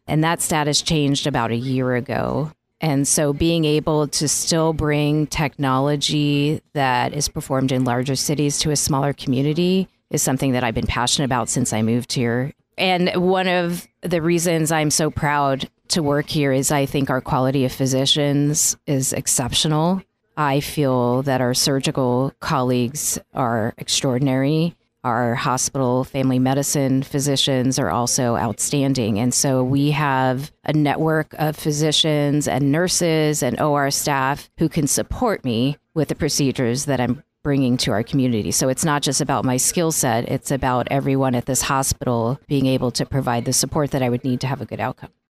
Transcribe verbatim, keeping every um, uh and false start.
And that status changed about a year ago. And so being able to still bring technology that is performed in larger cities to a smaller community is something that I've been passionate about since I moved here. And one of the reasons I'm so proud to work here is I think our quality of physicians is exceptional. I feel that our surgical colleagues are extraordinary. Our hospital family medicine physicians are also outstanding. And so we have a network of physicians and nurses and O R staff who can support me with the procedures that I'm bringing to our community. So it's not just about my skill set, it's about everyone at this hospital being able to provide the support that I would need to have a good outcome.